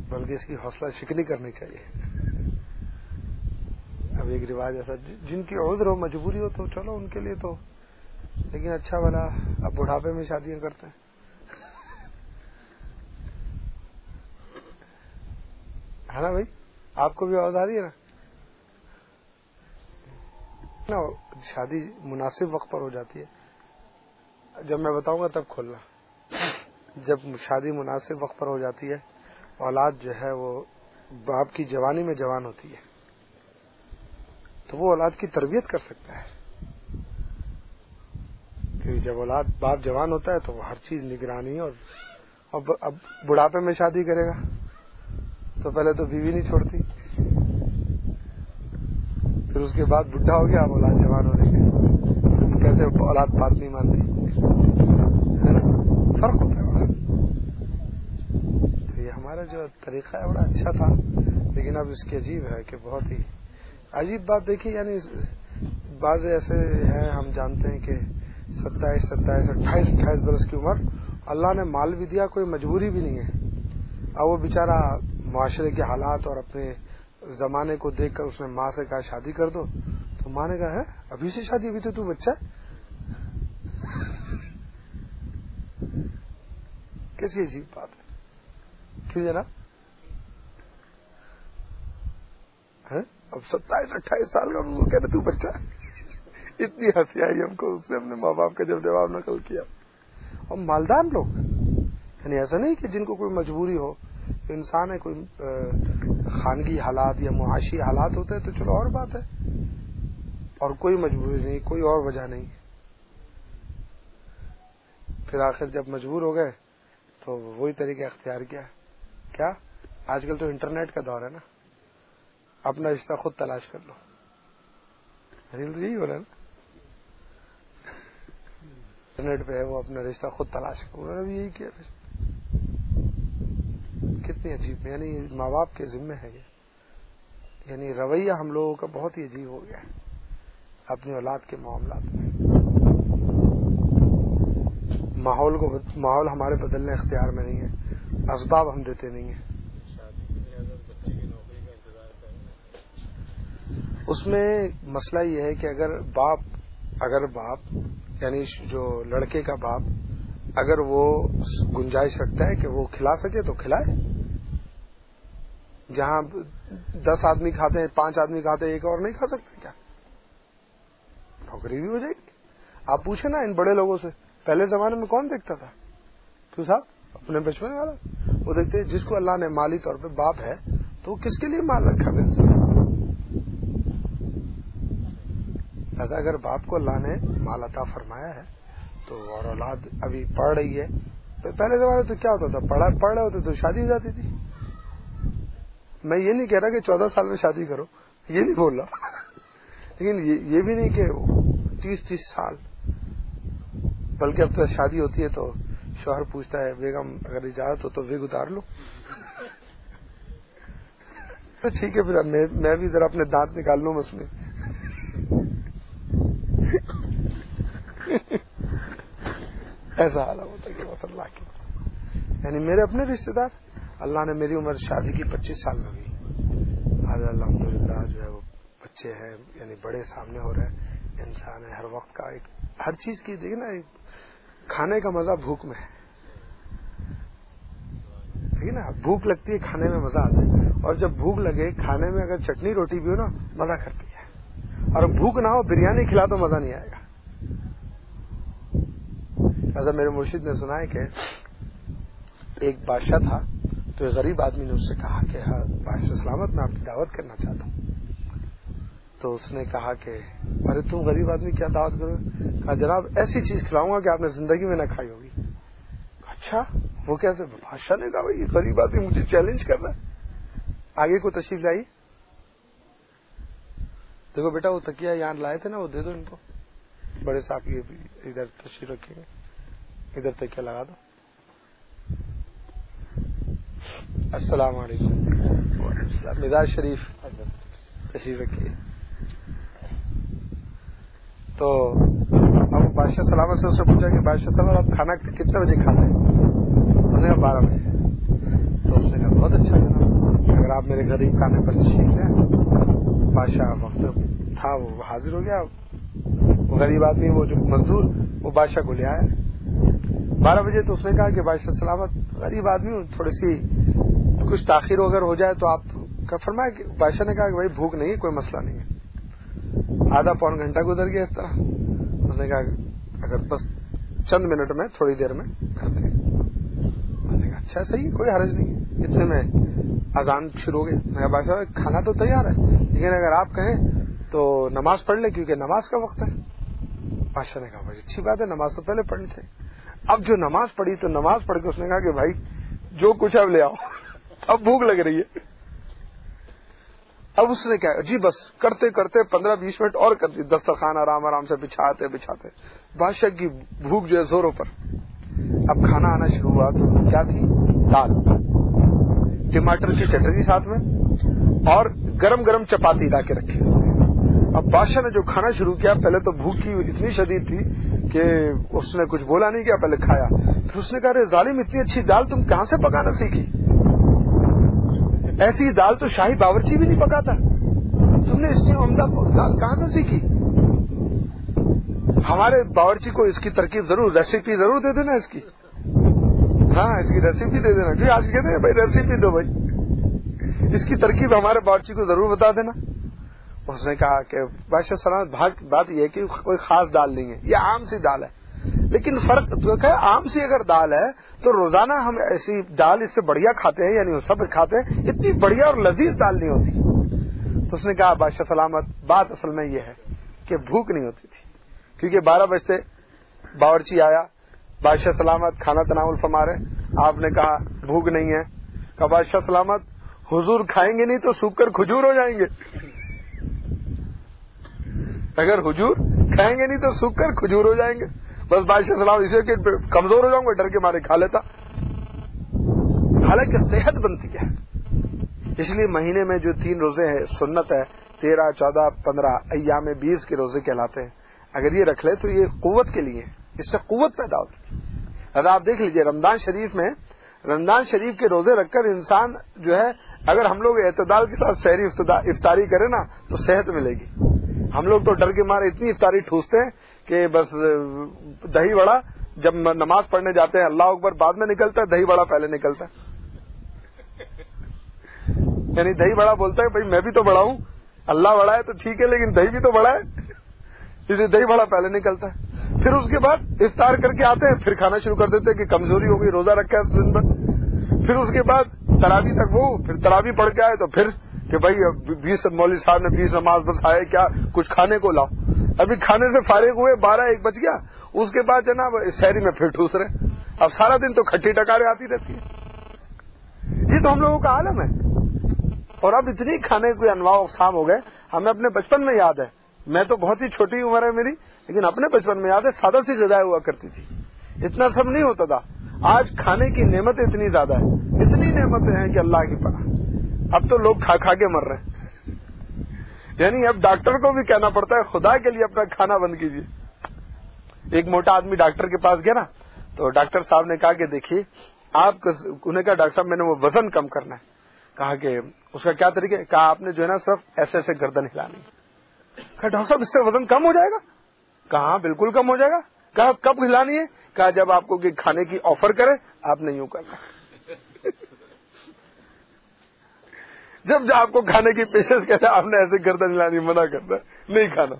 بلکہ اس کی حوصلہ شکنی کرنی چاہیے. اب ایک رواج ایسا جن کی عذر ہو مجبوری ہو تو چلو ان کے لیے تو, لیکن اچھا والا اب بڑھاپے میں شادیاں کرتے ہیں. ہے نا بھائی, آپ کو بھی آواز آ رہی ہے نا. شادی مناسب وقت پر ہو جاتی ہے. جب میں بتاؤں گا تب کھولنا. جب شادی مناسب وقت پر ہو جاتی ہے, اولاد جو ہے وہ باپ کی جوانی میں جوان ہوتی ہے, تو وہ اولاد کی تربیت کر سکتا ہے. کیونکہ جب اولاد باپ جوان ہوتا ہے تو وہ ہر چیز نگرانی, اور اب بڑھاپے میں شادی کرے گا تو پہلے تو بیوی نہیں چھوڑتی, پھر اس کے بعد بڈھا ہو گیا, اب اولاد جوان ہونے کے کہتے ہیں اولاد بات نہیں مانتی, فرق ہوتا ہے بڑا. تو یہ ہمارا جو طریقہ ہے بڑا اچھا تھا, لیکن اب اس کی عجیب ہے کہ بہت ہی عجیب بات دیکھیے. یعنی بعض ایسے ہیں ہم جانتے ہیں کہ 27, 28 برس کی عمر, اللہ نے مال بھی دیا, کوئی مجبوری بھی نہیں ہے. اب وہ بیچارہ معاشرے کے حالات اور اپنے زمانے کو دیکھ کر اس نے ماں سے کہا شادی کر دو, تو ماں نے کہا ہے ابھی سے شادی, ابھی تو بچہ ہے. کیسی عجیب بات ہے, کیوں جناب؟ اب 27, 28 سال کا وہ کہتے تو بچہ ہے. اتنی ہنسی آئی ہم کو اس سے, ہم نے ماں باپ کا جب جواب نقل کیا. اور مالدار لوگ, یعنی ایسا نہیں کہ جن کو کوئی مجبوری ہو, انسان ہے, کوئی خانگی حالات یا معاشی حالات ہوتے ہیں تو چلو اور بات ہے, اور کوئی مجبوری نہیں, کوئی اور وجہ نہیں. پھر آخر جب مجبور ہو گئے تو وہی طریقہ اختیار کیا آج کل تو انٹرنیٹ کا دور ہے نا, اپنا رشتہ خود تلاش کر لو. یہی ہو رہا ہے نا, انٹرنیٹ پہ ہے وہ اپنا رشتہ خود تلاش کر, انہوں نے بھی یہی کیا. کتنی عجیب, یعنی ماں باپ کے ذمہ ہے یہ. یعنی رویہ ہم لوگوں کا بہت ہی عجیب ہو گیا ہے اپنی اولاد کے معاملات میں. ماحول ہمارے بدلنے اختیار میں نہیں ہے, اسباب ہم دیتے نہیں ہیں. اس میں مسئلہ یہ ہے کہ اگر باپ یعنی جو لڑکے کا باپ اگر وہ گنجائش رکھتا ہے کہ وہ کھلا سکے تو کھلائے. جہاں 10 آدمی کھاتے ہیں, 5 آدمی کھاتے ہیں, ایک اور نہیں کھا سکتا کیا؟ نوکری بھی ہو جائے گی. آپ پوچھیں نا ان بڑے لوگوں سے, پہلے زمانے میں کون دیکھتا تھا؟ تو صاحب اپنے بچپن والا وہ دیکھتے, جس کو اللہ نے مالی طور پہ باپ ہے تو وہ کس کے لیے مال رکھا ہے. ایسا اگر باپ کو اللہ نے مال عطا فرمایا ہے تو, اور اولاد ابھی پڑھ رہی ہے, تو پہلے زمانے تو کیا ہوتا تھا, پڑھ رہے ہوتے تو شادی ہو جاتی تھی. میں یہ نہیں کہہ رہا کہ 14 سال میں شادی کرو, یہ نہیں بول رہا, لیکن یہ بھی نہیں کہ 30 سال. بلکہ اب تو شادی ہوتی ہے تو شوہر پوچھتا ہے بیگم اگر اجازت ہو تو وگ اتار لو. تو ٹھیک ہے پھر میں بھی ذرا اپنے دانت نکال لوں اس میں. ایسا حال ہوتا ہے کہ بس اللہ کی, یعنی میرے اپنے رشتے دار, اللہ نے میری عمر شادی کی 25 سال میں ہوئی, آج الحمدللہ جو ہے وہ بچے ہیں, یعنی بڑے سامنے ہو رہے ہیں. انسان ہے ہر وقت کا, ہر چیز کی دیکھیں نا, کھانے کا مزہ بھوک میں ہے, ٹھیک ہے نا, بھوک لگتی ہے کھانے میں مزہ آتا ہے, اور جب بھوک لگے کھانے میں اگر چٹنی روٹی بھی ہو نا مزہ کرتی ہے, اور بھوک نہ ہو بریانی کھلا تو مزہ نہیں آئے گا. ایسا میرے مرشد نے سنا ہے کہ ایک بادشاہ تھا, تو ایک غریب آدمی نے اس سے کہا کہ ہاں بادشاہ سلامت, میں آپ کی دعوت کرنا چاہتا ہوں. تو اس نے کہا کہ ارے تم غریب آدمی کیا دعوت کرو؟ کہا جناب ایسی چیز کھلاؤں گا کہ آپ نے زندگی میں نہ کھائی ہوگی. اچھا وہ کیسے؟ بادشاہ نے کہا بھائی یہ غریب آدمی مجھے چیلنج کر رہا ہے. آگے کو تشریف لائی, دیکھو بیٹا وہ تکیہ یہاں لائے تھے نا, وہ دے دو ان کو. بڑے صاحب یہ ادھر تشریف رکھیں گے, ادھر تکیہ لگا دو. السلام علیکم. مزاج شریف تشریف رکھیے. تو اب بادشاہ سلامت سے اس سے پوچھا کہ بادشاہ صاحب آپ کھانا کتنے بجے کھاتے ہیں؟ انہوں نے کہا 12 بجے. تو اس نے کہا بہت اچھا جناب، اگر آپ میرے غریب خانے پر تشریف لیں. بادشاہ وقت تھا وہ حاضر ہو گیا. وہ غریب آدمی وہ جو مزدور وہ بادشاہ کو لے آیا 12 بجے. تو اس نے کہا کہ بادشاہ سلامت، غریب آدمی ہوں، تھوڑی سی کچھ تاخیر اگر ہو جائے تو آپ کا فرمایا. کہ بادشاہ نے کہا کہ بھائی بھوک نہیں ہے، کوئی مسئلہ نہیں ہے. آدھا پون گھنٹہ گزر گیا اس طرح. اس نے کہا اگر بس چند منٹ میں، تھوڑی دیر میں کرتے ہیں. میں نے کہا اچھا صحیح، کوئی حرج نہیں ہے. اتنے میں اذان شروع ہو گئی. میں کہا بادشاہ کھانا تو تیار ہے، لیکن اگر آپ کہیں تو نماز پڑھ لیں کیونکہ نماز کا وقت ہے. بادشاہ نے کہا بھائی اچھی بات ہے، نماز تو پہلے پڑھنی چاہیے. اب جو نماز پڑھی تو نماز پڑھ کے اس نے کہا کہ بھائی جو کچھ اب لے آؤ، اب بھوک لگ رہی ہے. اب اس نے کہا جی بس کرتے کرتے 15-20 منٹ اور کر دی. دسترخوان آرام آرام سے بچھاتے بچھاتے بادشاہ کی بھوک جو ہے زوروں پر. اب کھانا آنا شروع ہوا تو کیا تھی؟ دال، ٹماٹر کی چٹنی ساتھ میں، اور گرم گرم چپاتی لا کے رکھی. اب بادشاہ نے جو کھانا شروع کیا، پہلے تو بھوک کی اتنی شدید تھی کہ اس نے کچھ بولا نہیں کیا، پہلے کھایا. پھر اس نے کہا ارے ظالم، اتنی اچھی دال تم کہاں سے پکانا سیکھی؟ ایسی دال تو شاہی باورچی بھی نہیں پکاتا. تم نے اتنی عمدہ دال کہاں سے سیکھی؟ ہمارے باورچی کو اس کی ترکیب ضرور، ریسیپی ضرور دے دینا اس کی. ہاں اس کی ریسیپی دے دینا، کیونکہ آج کہتے ہیں بھائی ریسیپی دو بھائی، اس کی ترکیب ہمارے باورچی کو ضرور بتا دینا. اس نے کہا کہ بادشاہ سلامت، بات یہ ہے کہ کوئی خاص دال نہیں ہے، یہ عام سی دال ہے. لیکن فرق تو ہے، عام سی اگر دال ہے تو روزانہ ہم ایسی دال اس سے بڑھیا کھاتے ہیں، یعنی سب کھاتے ہیں، اتنی بڑھیا اور لذیذ دال نہیں ہوتی. تو اس نے کہا بادشاہ سلامت، بات اصل میں یہ ہے کہ بھوک نہیں ہوتی تھی، کیونکہ 12 بجتے باورچی آیا. بادشاہ سلامت کھانا تناول فرما رہے. آپ نے کہا بھوک نہیں ہے. کہا بادشاہ سلامت حضور کھائیں گے نہیں تو سوکھ کر کھجور ہو جائیں گے. اگر حضور کھائیں گے نہیں تو سوکھ کر کھجور ہو جائیں گے. بس بادشاہ سلام اسے کہ کمزور ہو جاؤں گا، ڈر کے مارے کھا لیتا. حالانکہ صحت بنتی ہے. اس لیے مہینے میں جو 3 روزے ہیں سنت ہے، 13، 14، 15 ایام 20 کے روزے کہلاتے ہیں. اگر یہ رکھ لے تو یہ قوت کے لیے، اس سے قوت پیدا ہوتی ہے. اگر آپ دیکھ لیجئے رمضان شریف کے روزے رکھ کر انسان جو ہے، اگر ہم لوگ اعتدال کے ساتھ سحری افطاری کریں نا تو صحت ملے گی. ہم لوگ تو ڈر کے مارے اتنی افطاری ٹھوستے ہیں کہ بس دہی بڑا جب نماز پڑھنے جاتے ہیں اللہ اکبر بعد میں نکلتا ہے، دہی بڑا پہلے نکلتا ہے. یعنی دہی بڑا بولتا ہے بھائی میں بھی تو بڑا ہوں، اللہ بڑا ہے تو ٹھیک ہے لیکن دہی بھی تو بڑا ہے، اس لیے دہی بڑا پہلے نکلتا ہے. پھر اس کے بعد افطار کر کے آتے ہیں، پھر کھانا شروع کر دیتے ہیں کہ کمزوری ہو گئی، روزہ رکھا ہے دن بھر. پھر اس کے بعد تراوی تک پھر تراوی پڑھ کے آئے تو پھر کہ بھائی 20 مولوی صاحب نے 20 نماز بس آئے کیا کچھ کھانے کو لاؤ. ابھی کھانے سے فارغ ہوئے 12-1 بج گیا. اس کے بعد جناب شہری میں پھر ٹھوس رہے. اب سارا دن تو کھٹی ٹکاریں آتی رہتی ہے. یہ تو ہم لوگوں کا عالم ہے. اور اب اتنی کھانے کے انواع اقسام ہو گئے. ہمیں اپنے بچپن میں یاد ہے، میں تو بہت ہی چھوٹی عمر ہے میری، لیکن اپنے بچپن میں یاد ہے سادہ سی غذائیں ہوا کرتی تھی، اتنا سب نہیں ہوتا تھا. آج کھانے کی نعمتیں اتنی زیادہ ہیں، اتنی نعمتیں ہیں کہ اللہ کی پناہ. اب تو لوگ کھا کھا کے مر رہے ہیں. یعنی اب ڈاکٹر کو بھی کہنا پڑتا ہے خدا کے لیے اپنا کھانا بند کیجیے. ایک موٹا آدمی ڈاکٹر کے پاس گیا نا، تو ڈاکٹر صاحب نے کہا کہ دیکھیے آپ انہیں کہا ڈاکٹر صاحب میں نے وہ وزن کم کرنا ہے. کہا کہ اس کا کیا طریقہ ہے؟ کہا آپ نے جو ہے نا صرف ایسے ایسے گردن ہلانی. کہا ڈاکٹر صاحب اس سے وزن کم ہو جائے گا؟ کہا بالکل کم ہو جائے گا. کہا کب ہلانی ہے؟ کہا جب آپ کو کھانے کی آفر کرے آپ نے یوں کرنا. جب آپ کو کھانے کی پیشکش کہتے آپ نے ایسے گردن ہلانی، منع کرتا ہے نہیں کھانا.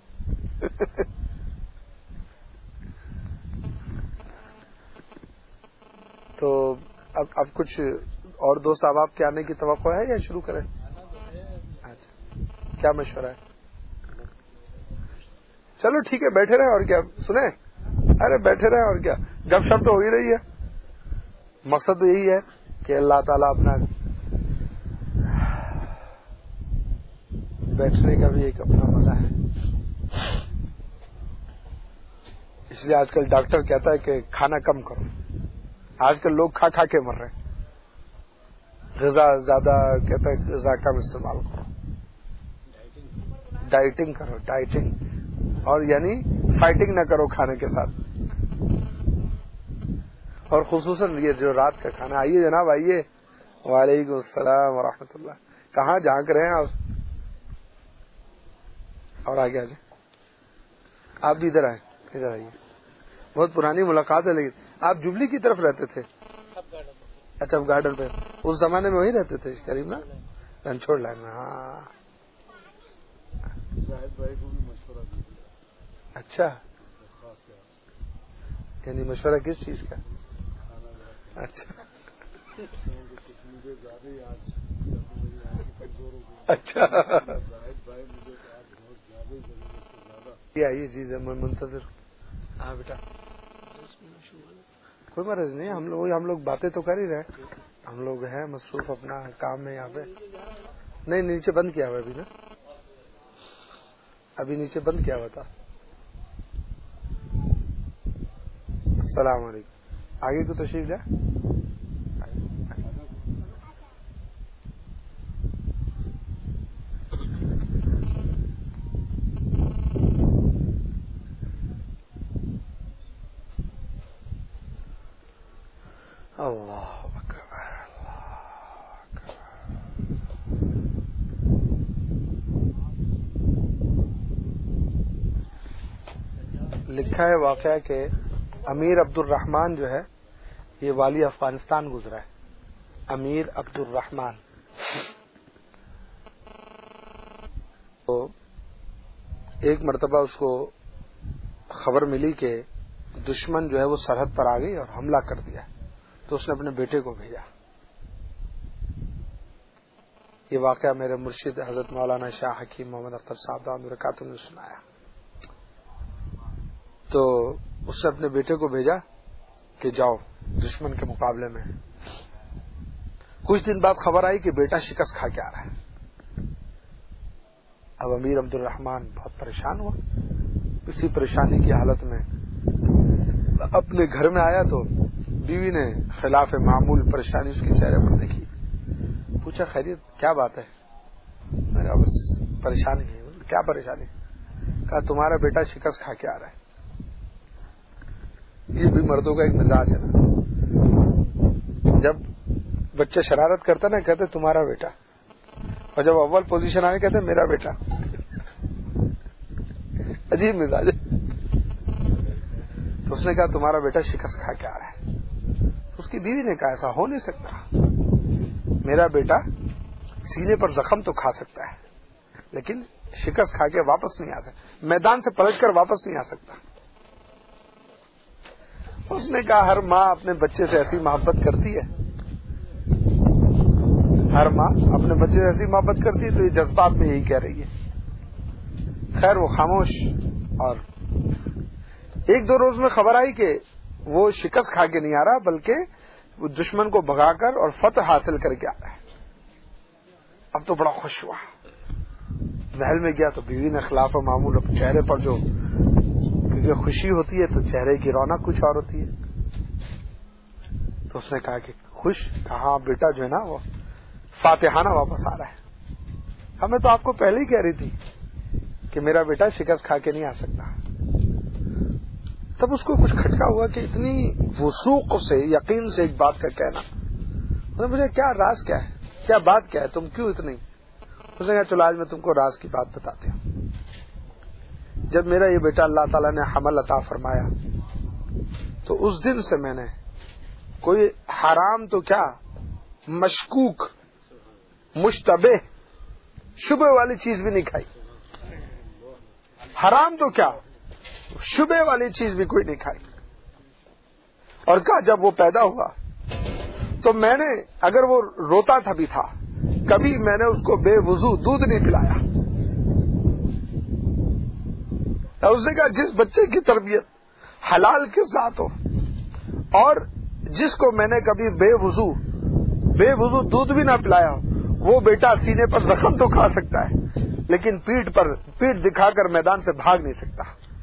تو اب کچھ اور دوست آپ کے آنے کی توقع ہے یا شروع کریں؟ اچھا کیا مشورہ ہے؟ چلو ٹھیک ہے بیٹھے رہے اور کیا سنیں. ارے بیٹھے رہے اور کیا، گپ شپ تو ہو ہی رہی ہے. مقصد تو یہی ہے کہ اللہ تعالیٰ اپنا بیٹھنے کا بھی ایک اپنا مزہ ہے. اس لیے آج کل ڈاکٹر کہتا ہے کہ کھانا کم کرو. آج کل لوگ کھا کھا کے مر رہے ہیں. غذا زیادہ کہتا ہے غذا کم استعمال کرو، ڈائٹنگ کرو، ڈائٹنگ، اور یعنی فائٹنگ نہ کرو کھانے کے ساتھ. اور خصوصاً یہ جو رات کا کھانا، آئیے جناب آئیے وعلیکم السلام ورحمۃ اللہ. کہاں جھانک رہے ہیں آپ؟ اور آگے آ جائیں. آپ بھی ادھر آئیں, ادھر آئیے. بہت پرانی ملاقات ہے, لیکن آپ جبلی کی طرف رہتے تھے؟ اچھا, اب گارڈن پہ. اس زمانے میں وہی رہتے تھے قریب نا, رنچھوڑ لائن میں. ہاں شاہد بھائی کو بھی مشورہ دیا. اچھا, یعنی مشورہ کس چیز کا؟ اچھا مجھے زیادہ ہی آج کمزور ہو گئی. اچھا, شاہد بھائی مجھے آج بہت زیادہ ضرورت سے زیادہ. یہ چیز ہے, میں منتظر. ہاں بیٹا, کوئی مرض نہیں. ہم لوگ باتیں تو کر ہی رہے. ہم لوگ ہیں مصروف اپنا کام میں یہاں پہ. نہیں, نیچے بند کیا ہوا ابھی نا, ابھی نیچے بند کیا ہوا تھا. السلام علیکم. آگے کو تشریف لے. اللہ اکبر, لکھا ہے واقعہ کہ امیر عبد الرحمان جو ہے یہ والی افغانستان گزرا ہے. امیر عبد الرحمان. تو ایک مرتبہ اس کو خبر ملی کہ دشمن جو ہے وہ سرحد پر آ گئی اور حملہ کر دیا, تو اس نے اپنے بیٹے کو بھیجا. یہ واقعہ میرے مرشد حضرت مولانا شاہ حکیم محمد اختر صاحب دامت برکاتہ نے سنایا. تو اس نے اپنے بیٹے کو بھیجا کہ جاؤ دشمن کے مقابلے میں. کچھ دن بعد خبر آئی کہ بیٹا شکست کھا کے آ رہا ہے. اب امیر عبد الرحمان بہت پریشان ہوا. اسی پریشانی کی حالت میں اپنے گھر میں آیا تو بیوی نے خلاف معمول پریشانی اس کے چہرے پر دیکھی. پوچھا خیریت کیا بات ہے؟ میں کہا بس پریشانی ہے. کیا پریشانی؟ کہا تمہارا بیٹا شکست کھا کے آ رہا ہے. یہ بھی مردوں کا ایک مزاج ہے نا, جب بچے شرارت کرتا نا کہتے تمہارا بیٹا, اور جب اول پوزیشن آنے کہتے میرا بیٹا. عجیب مزاج ہے. تو اس نے کہا تمہارا بیٹا شکست کھا کے آ رہا ہے. تو اس کی بیوی نے کہا ایسا ہو نہیں سکتا, میرا بیٹا سینے پر زخم تو کھا سکتا ہے لیکن شکست کھا کے واپس نہیں آ سکتا, میدان سے پلٹ کر واپس نہیں آ سکتا. اس نے کہا ہر ماں اپنے بچے سے ایسی محبت کرتی ہے, ہر ماں اپنے بچے سے ایسی محبت کرتی ہے, تو یہ جذبات میں یہی کہہ رہی ہے. خیر وہ خاموش. اور ایک دو روز میں خبر آئی کہ وہ شکست کھا کے نہیں آ رہا بلکہ وہ دشمن کو بھگا کر اور فتح حاصل کر کے آ رہا ہے. اب تو بڑا خوش ہوا, محل میں گیا تو بیوی نے خلاف معمول اپنے چہرے پر جو کیونکہ خوشی ہوتی ہے تو چہرے کی رونق کچھ اور ہوتی ہے. تو اس نے کہا کہ خوش, کہا بیٹا جو ہے نا وہ فاتحانہ واپس آ رہا ہے. ہمیں تو آپ کو پہلے ہی کہہ رہی تھی کہ میرا بیٹا شکست کھا کے نہیں آ سکتا. تب اس کو کچھ کھٹکا ہوا کہ اتنی وثوق سے یقین سے ایک بات کا کہنا. مجھے کیا راز کیا ہے, کیا بات کیا ہے, تم کیوں اتنی. اس نے کہا چلو آج میں تم کو راز کی بات بتاتے ہوں. جب میرا یہ بیٹا اللہ تعالیٰ نے حمل عطا فرمایا تو اس دن سے میں نے کوئی حرام تو کیا مشکوک مشتبہ شبہ والی چیز بھی نہیں کھائی. حرام تو کیا شبہ والی چیز بھی کوئی نہیں کھائی. اور کہا جب وہ پیدا ہوا تو میں نے اگر وہ روتا تھا بھی تھا کبھی میں نے اس کو بے وضو دودھ نہیں پلایا. اس نے کہا جس بچے کی تربیت حلال کے ساتھ ہو اور جس کو میں نے کبھی بے وضو دودھ بھی نہ پلایا ہو وہ بیٹا سینے پر زخم تو کھا سکتا ہے لیکن پیٹ دکھا کر میدان سے بھاگ نہیں سکتا.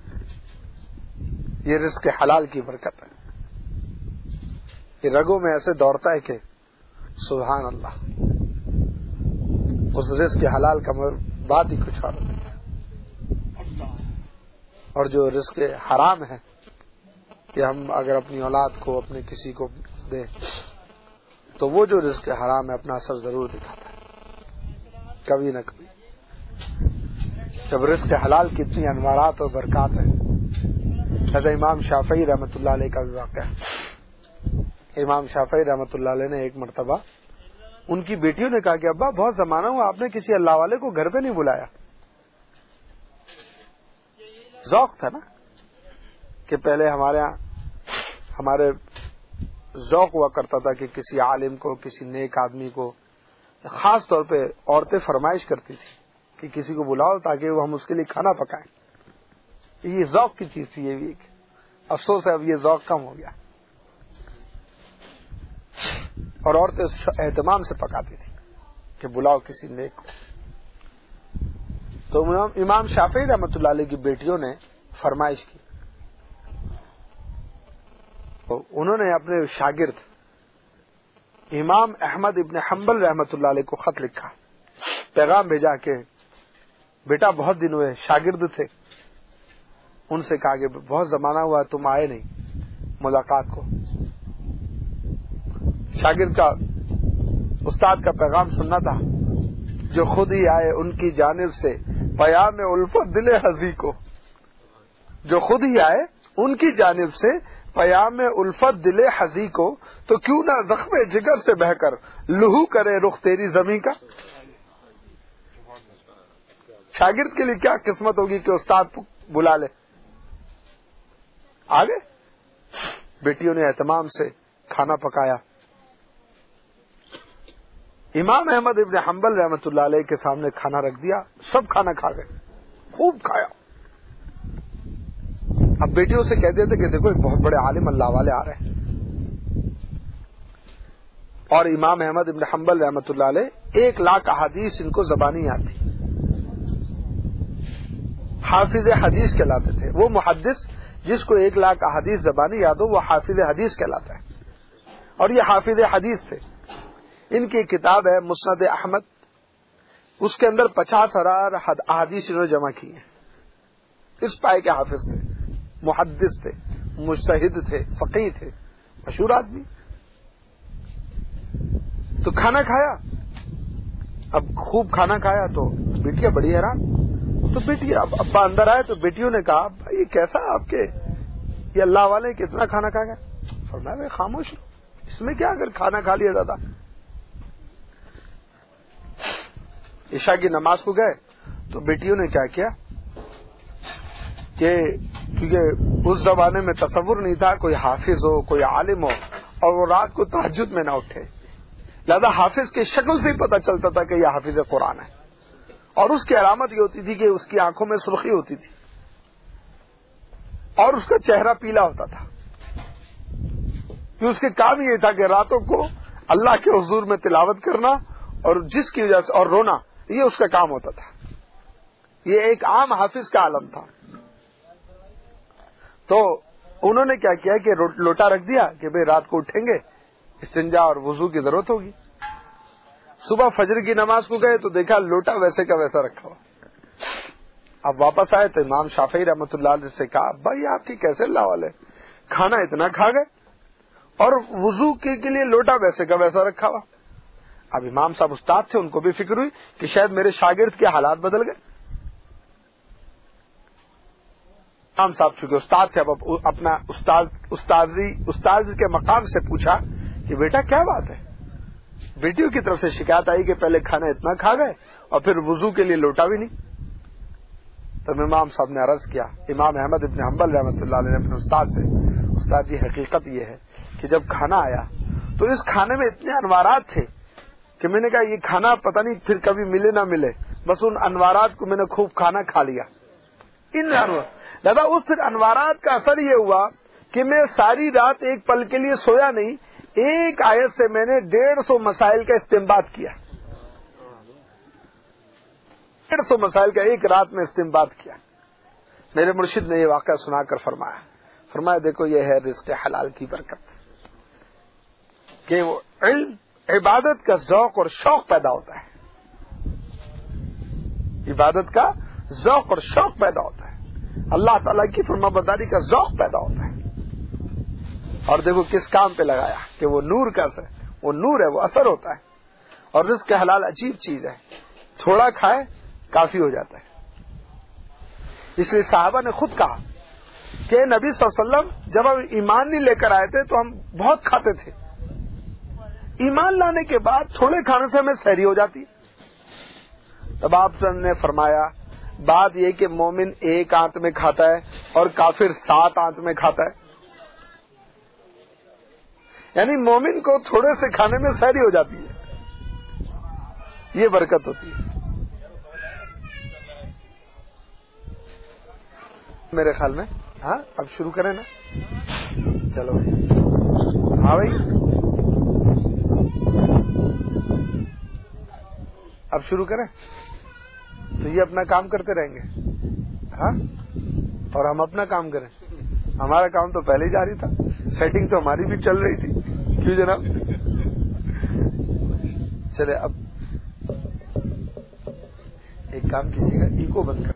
یہ رزق حلال کی برکت ہے. یہ رگوں میں ایسے دوڑتا ہے کہ سبحان اللہ. اس رزق حلال کا بات ہی کچھ اور ہوتی ہے. اور جو رزق حرام ہے کہ ہم اگر اپنی اولاد کو اپنے کسی کو دیں تو وہ جو رزق حرام ہے اپنا اثر ضرور دکھاتا ہے کبھی نہ کبھی. جب رزق حلال کی اتنی انوارات اور برکات ہیں. حضرت امام شافعی رحمۃ اللہ علیہ کا بھی واقعہ ہے. امام شافعی رحمۃ اللہ علیہ نے ایک مرتبہ ان کی بیٹیوں نے کہا کہ ابا بہت زمانہ ہوا آپ نے کسی اللہ والے کو گھر پہ نہیں بلایا. ذوق تھا نا کہ پہلے ہمارے ہاں ہمارے ذوق ہوا کرتا تھا کہ کسی عالم کو کسی نیک آدمی کو خاص طور پہ عورتیں فرمائش کرتی تھی کہ کسی کو بلاؤ تاکہ ہم اس کے لیے کھانا پکائیں. یہ ذوق کی چیز تھی. یہ بھی ایک افسوس ہے اب یہ ذوق کم ہو گیا اور عورتیں اہتمام سے پکاتی تھی کہ بلاؤ کسی نیک کو. تو امام شافعی رحمۃ اللہ علیہ کی بیٹیوں نے فرمائش کی. تو انہوں نے اپنے شاگرد امام احمد ابن حنبل رحمۃ اللہ علیہ کو خط لکھا, پیغام بھیجا کہ بیٹا بہت دن ہوئے, شاگرد تھے, ان سے کہا کہ بہت زمانہ ہوا تم آئے نہیں ملاقات کو. شاگرد کا استاد کا پیغام سننا تھا, جو خود ہی آئے ان کی جانب سے پیام الفت دل ہزی کو, جو خود ہی آئے ان کی جانب سے پیام الفت دل ہزی کو, تو کیوں نہ زخم جگر سے بہ کر لہو کرے رخ تیری زمین کا. شاگرد کے لیے کیا قسمت ہوگی کہ استاد بلا لے. آگے بیٹیوں نے اہتمام سے کھانا پکایا. امام احمد ابن حنبل رحمۃ اللہ علیہ کے سامنے کھانا رکھ دیا, سب کھانا کھا گئے, خوب کھایا. اب بیٹیوں سے کہہ دیتے کہ دیکھو ایک بہت بڑے عالم اللہ والے آ رہے ہیں. اور امام احمد ابن حنبل رحمۃ اللہ علیہ 1,00,000 احادیث ان کو زبانی آتی, حافظ حدیث کہلاتے تھے. وہ محدث جس کو 1,00,000 احادیث زبانی یاد ہو وہ حافظ حدیث کہلاتا ہے, اور یہ حافظ حدیث تھے. ان کی کتاب ہے مسند احمد, اس کے اندر 50,000 احادیث انہوں نے جمع کی ہیں. اس پائے کے حافظ تھے, محدث تھے, مجتہد تھے, فقیہ تھے, مشہور آدمی. تو کھانا کھایا, اب خوب کھانا کھایا تو بیٹیاں بڑی حیران. تو بیٹی اب ابا اندر آئے تو بیٹیوں نے کہا بھائی یہ کیسا آپ کے یہ اللہ والے کتنا کھانا کھا گئے. فرمایا میں خاموش ہوں, اس میں کیا اگر کھانا کھا لیا جاتا. عشاء کی نماز کو گئے تو بیٹیوں نے کیا کیا کہ کیونکہ اس زمانے میں تصور نہیں تھا کوئی حافظ ہو کوئی عالم ہو اور وہ رات کو تہجد میں نہ اٹھے, لہذا حافظ کی شکل سے ہی پتہ چلتا تھا کہ یہ حافظ قرآن ہے. اور اس کی علامت یہ ہوتی تھی کہ اس کی آنکھوں میں سرخی ہوتی تھی اور اس کا چہرہ پیلا ہوتا تھا, کہ اس کے کام یہ تھا کہ راتوں کو اللہ کے حضور میں تلاوت کرنا اور جس کی وجہ سے اور رونا, یہ اس کا کام ہوتا تھا. یہ ایک عام حافظ کا عالم تھا. تو انہوں نے کیا کیا کہ لوٹا رکھ دیا کہ بھئی رات کو اٹھیں گے, استنجا اور وضو کی ضرورت ہوگی. صبح فجر کی نماز کو گئے تو دیکھا لوٹا ویسے کا ویسا رکھا ہوا. اب واپس آئے تو امام شافعی رحمۃ اللہ علیہ سے کہا بھائی آپ کی کیسے اللہ والے, کھانا اتنا کھا گئے اور وضو کے لیے لوٹا ویسے کا ویسا رکھا ہوا. اب امام صاحب استاد تھے, ان کو بھی فکر ہوئی کہ شاید میرے شاگرد کے حالات بدل گئے. امام صاحب چونکہ استاد تھے, اب اپنا استاد کے مقام سے پوچھا کہ بیٹا کیا بات ہے. بیٹیوں کی طرف سے شکایت آئی کہ پہلے کھانا اتنا کھا گئے اور پھر وضو کے لیے لوٹا بھی نہیں. تو امام صاحب نے عرض کیا, امام احمد ابن حنبل رحمۃ اللہ علیہ نے اپنے استاد سے, استاد جی حقیقت یہ ہے کہ جب کھانا آیا تو اس کھانے میں اتنے انوارات تھے کہ میں نے کہا یہ کھانا پتہ نہیں پھر کبھی ملے نہ ملے, بس ان انوارات کو میں نے خوب کھانا کھا لیا. دادا اس پھر انوارات کا اثر یہ ہوا کہ میں ساری رات ایک پل کے لیے سویا نہیں, ایک آیت سے میں نے 150 مسائل کا استنباط کیا. 150 مسائل کا ایک رات میں استنباط کیا. میرے مرشد نے یہ واقعہ سنا کر فرمایا دیکھو یہ ہے رزق حلال کی برکت, کہ وہ علم عبادت کا ذوق اور شوق پیدا ہوتا ہے. عبادت کا ذوق اور شوق پیدا ہوتا ہے, اللہ تعالیٰ کی فرما برداری کا ذوق پیدا ہوتا ہے. اور دیکھو کس کام پہ لگایا کہ وہ نور کا وہ نور ہے، وہ اثر ہوتا ہے. اور رزق حلال عجیب چیز ہے، تھوڑا کھائے کافی ہو جاتا ہے. اس لیے صحابہ نے خود کہا کہ نبی صلی اللہ علیہ وسلم جب ہم ایمان نہیں لے کر آئے تھے تو ہم بہت کھاتے تھے، ایمان لانے کے بعد تھوڑے کھانے سے ہمیں سحری ہو جاتی. تب آپ نے فرمایا بات یہ کہ مومن ایک آنت میں کھاتا ہے اور کافر 7 آنت میں کھاتا ہے. یعنی مومن کو تھوڑے سے کھانے میں سحری ہو جاتی ہے، یہ برکت ہوتی ہے. میرے خیال میں ہاں اب شروع کریں نا. چلو بھائی. ہاں بھائی اب شروع کریں تو یہ اپنا کام کرتے رہیں گے ہاں، اور ہم اپنا کام کریں. ہمارا کام تو پہلے ہی جاری تھا، سیٹنگ تو ہماری بھی چل رہی تھی. کیوں جناب؟ چلے اب ایک کام کیجیے گا، ایکو بند کر